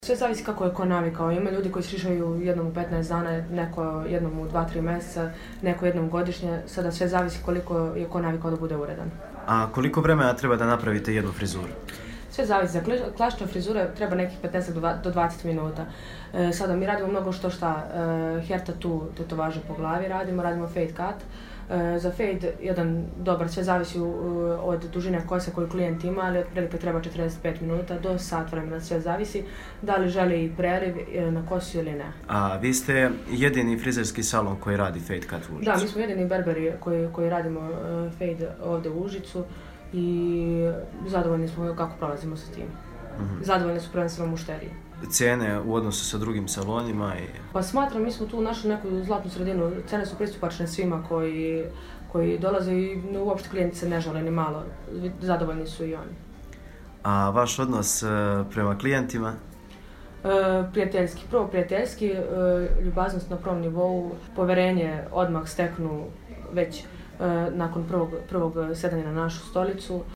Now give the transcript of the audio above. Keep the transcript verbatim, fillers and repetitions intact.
Sve zavisi kako je ko navikao. Ima ljudi koji šišaju jednom u petnaest dana, neko jednom u dva tri mjeseca, neko jednom godišnje. Sada sve zavisi koliko je ko navikao da bude uredan. A koliko vremena treba da napravite jednu frizuru? Sve zavisi. Za klasične frizure treba nekih petnaest do dvadeset minuta. E, sada mi radimo mnogo što šta. E, hair tattoo, tetovaže po glavi radimo, radimo fade cut. E, za fade jedan dobar, sve zavisi u, od dužine kose koju klijent ima, ali otprilike treba četrdeset pet minuta do sat vremena, sve zavisi da li želi preliv na kosu ili ne. A vi ste jedini frizerski salon koji radi fade cut u Užicu? Da, mi smo jedini berberi koji, koji radimo uh, fade ovdje u Užicu i zadovoljni smo kako prolazimo sa tim. Mm-hmm. Zadovoljni su prvenstveno mušterije. Cijene u odnosu sa drugim salonima? I... Pa smatram, mi smo tu našli neku zlatnu sredinu. Cene su pristupačne svima koji, koji dolaze i uopšte klijenti se ne žale ni malo. Zadovoljni su i oni. A vaš odnos uh, prema klijentima? E, prijateljski, prvo prijateljski, e, ljubaznost na prvom nivou, poverenje odmah steknu već e, nakon prvog, prvog sedanja na našu stolicu.